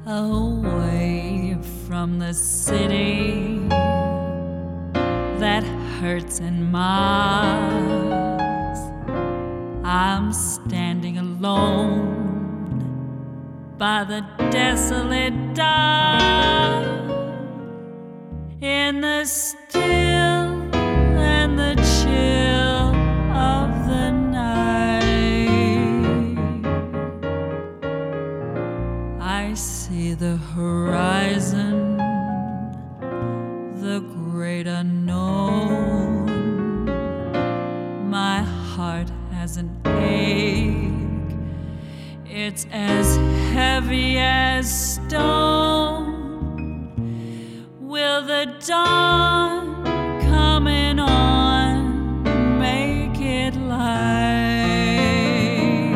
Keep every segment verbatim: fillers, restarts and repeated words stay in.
away from the city that hurts and mocks. I'm standing alone by the desolate dock, in the still and the chill of the night. I see the horizon, the great unknown. My heart has an ache, it's as heavy as stone. Will the dawn coming on make it light?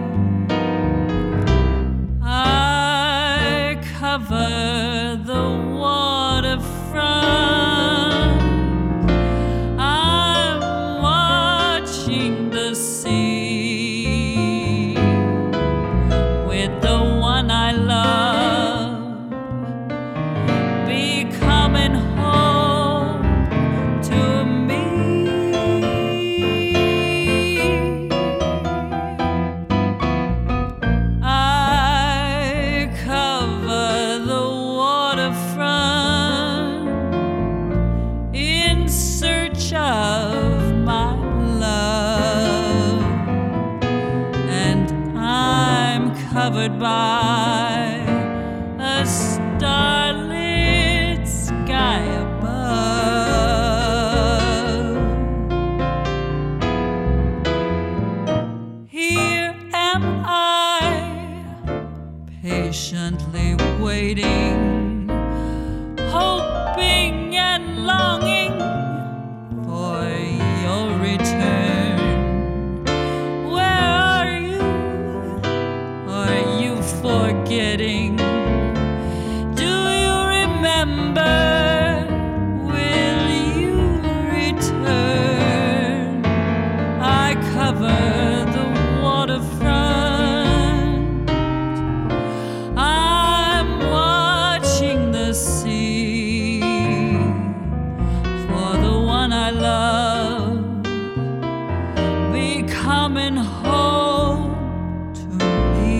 I cover the waterfront, I'm watching the sea with the one I love, be coming home to me. I cover the waterfront in search of my love, and I'm covered by a starlit sky above. Here am I, patiently waiting, hoping and longing for your return. Where are you? Are you forgetting? Do you remember? Will you return? I cover the waterfront, I'm watching the sea for the one I love, be coming home to me.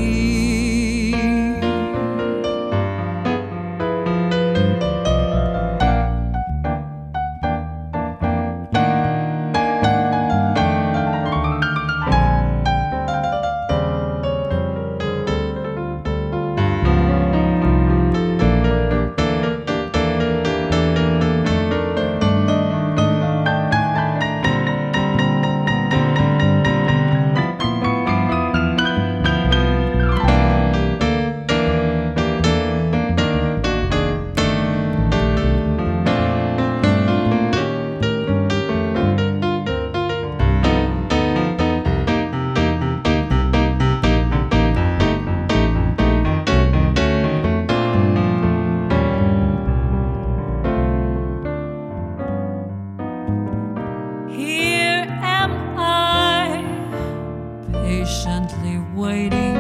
Here am I, patiently waiting,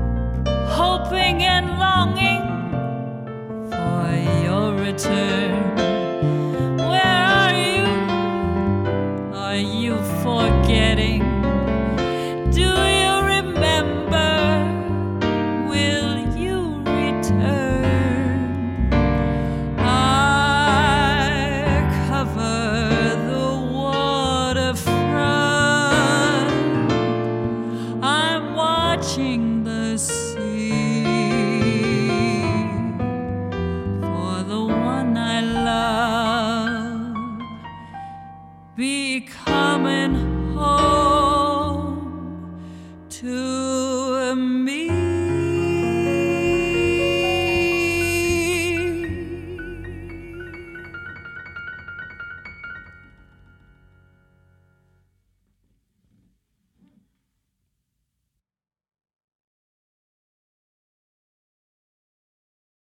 hoping and longing for your return.